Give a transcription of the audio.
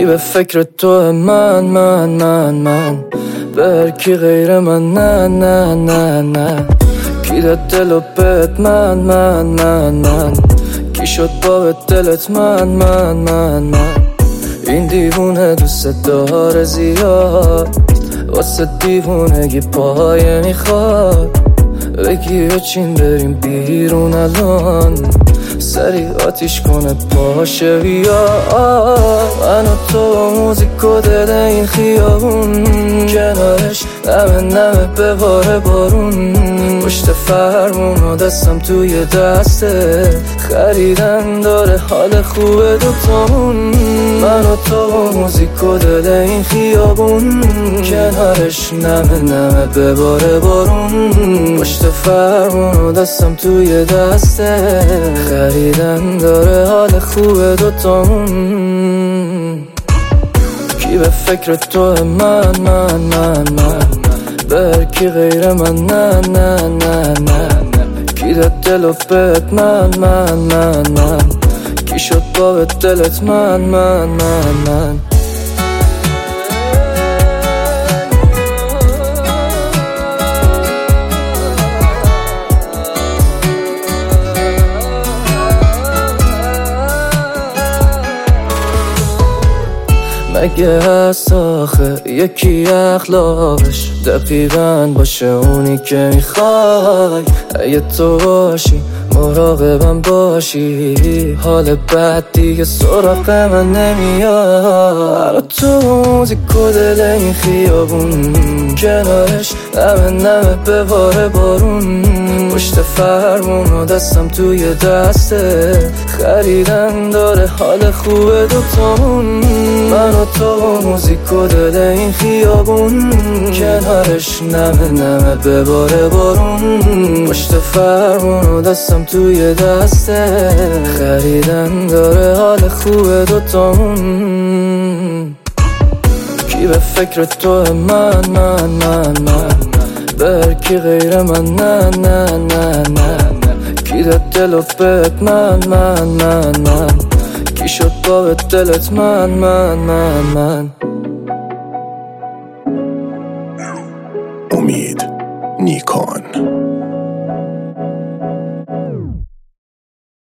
به فکر تو من بر کی غیر من نه کی ده دلو بهت من کی شد با دلت من این دیوونه دوست داره زیاد واسه دیوونگی پایه میخواد بگی بچین بریم بیرون الان سری آتیش کنه پاشه بیا من و تو موزیک و دل این خیابون کنارش نمه بباره بارون پشت فرمون و دستم توی دسته خریدن داره حال خوبه دوتامون من و تو موزیک و دل این خیابون کنارش نمه بباره بارون پشت فرمون و دستم توی دسته خریدن داره حال خوبه دوتامون کی به فکر تو من بر کی غیر من نه کی ده دلو بهت من کی شد با دلت من مگه هست آخه یکی اخلاقش دقیقاً باشه اونی که میخوای اگه تو باشی مراقبم باشی حال بد دیگه سراغ من نمیاد تو موزیک و دل این خیابون کنارش نمه بباره بارون پشت فرمون و دستم توی دسته خریدن داره حال خوبه دوتامون من و تو موزیک و دل این خیابون کنارش نمه بباره بارون پشت فرمون و دستم توی دسته خریدن داره حال خوبه دوتامون کی به فکر تو من بر کی غیر من نه کی ده دلو بهت من کی شد با دلت من امید نیکان